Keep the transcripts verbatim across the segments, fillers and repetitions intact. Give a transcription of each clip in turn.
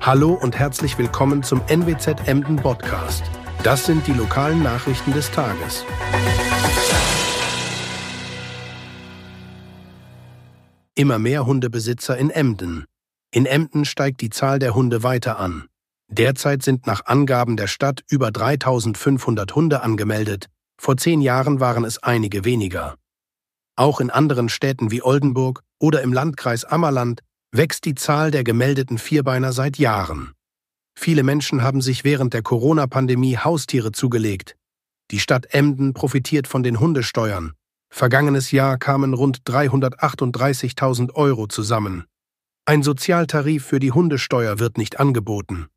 Hallo und herzlich willkommen zum N W Z Emden Podcast. Das sind die lokalen Nachrichten des Tages. Immer mehr Hundebesitzer in Emden. In Emden steigt die Zahl der Hunde weiter an. Derzeit sind nach Angaben der Stadt über dreitausendfünfhundert Hunde angemeldet. Vor zehn Jahren waren es einige weniger. Auch in anderen Städten wie Oldenburg oder im Landkreis Ammerland wächst die Zahl der gemeldeten Vierbeiner seit Jahren. Viele Menschen haben sich während der Corona-Pandemie Haustiere zugelegt. Die Stadt Emden profitiert von den Hundesteuern. Vergangenes Jahr kamen rund dreihundertachtunddreißigtausend Euro zusammen. Ein Sozialtarif für die Hundesteuer wird nicht angeboten.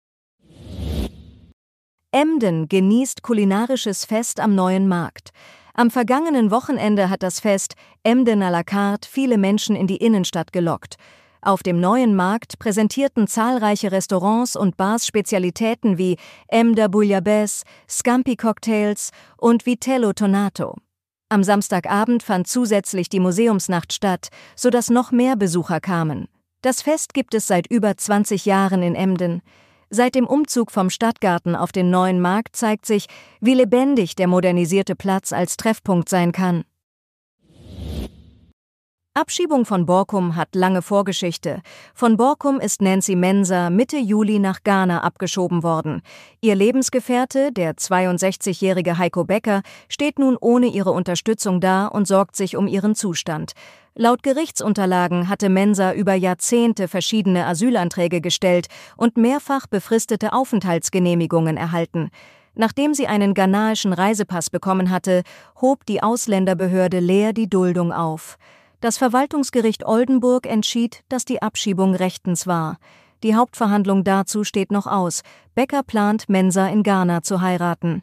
Emden genießt kulinarisches Fest am Neuen Markt. Am vergangenen Wochenende hat das Fest Emden à la carte viele Menschen in die Innenstadt gelockt. Auf dem Neuen Markt präsentierten zahlreiche Restaurants und Bars Spezialitäten wie Emder Bouillabaisse, Scampi Cocktails und Vitello Tonato. Am Samstagabend fand zusätzlich die Museumsnacht statt, sodass noch mehr Besucher kamen. Das Fest gibt es seit über zwanzig Jahren in Emden. Seit dem Umzug vom Stadtgarten auf den Neuen Markt zeigt sich, wie lebendig der modernisierte Platz als Treffpunkt sein kann. Abschiebung von Borkum hat lange Vorgeschichte. Von Borkum ist Nancy Mensah Mitte Juli nach Ghana abgeschoben worden. Ihr Lebensgefährte, der zweiundsechzigjährige Heiko Becker, steht nun ohne ihre Unterstützung da und sorgt sich um ihren Zustand. Laut Gerichtsunterlagen hatte Mensah über Jahrzehnte verschiedene Asylanträge gestellt und mehrfach befristete Aufenthaltsgenehmigungen erhalten. Nachdem sie einen ghanaischen Reisepass bekommen hatte, hob die Ausländerbehörde Leer die Duldung auf. Das Verwaltungsgericht Oldenburg entschied, dass die Abschiebung rechtens war. Die Hauptverhandlung dazu steht noch aus. Becker plant, Mensah in Ghana zu heiraten.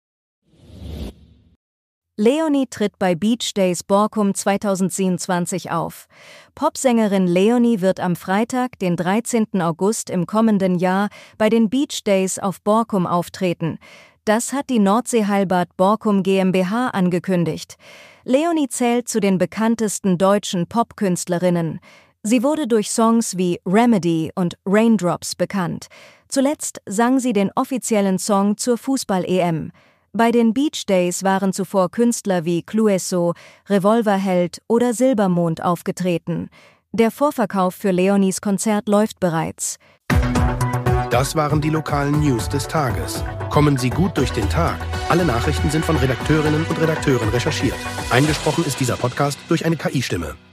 Leonie tritt bei Beach Days Borkum zweitausendsiebenundzwanzig auf. Popsängerin Leonie wird am Freitag, den dreizehnten August im kommenden Jahr, bei den Beach Days auf Borkum auftreten. Das hat die Nordseeheilbad Borkum GmbH angekündigt. Leonie zählt zu den bekanntesten deutschen Popkünstlerinnen. Sie wurde durch Songs wie Remedy und Raindrops bekannt. Zuletzt sang sie den offiziellen Song zur Fußball-E M. Bei den Beach Days waren zuvor Künstler wie Clueso, Revolverheld oder Silbermond aufgetreten. Der Vorverkauf für Leonies Konzert läuft bereits. Das waren die lokalen News des Tages. Kommen Sie gut durch den Tag. Alle Nachrichten sind von Redakteurinnen und Redakteuren recherchiert. Eingesprochen ist dieser Podcast durch eine K I-Stimme.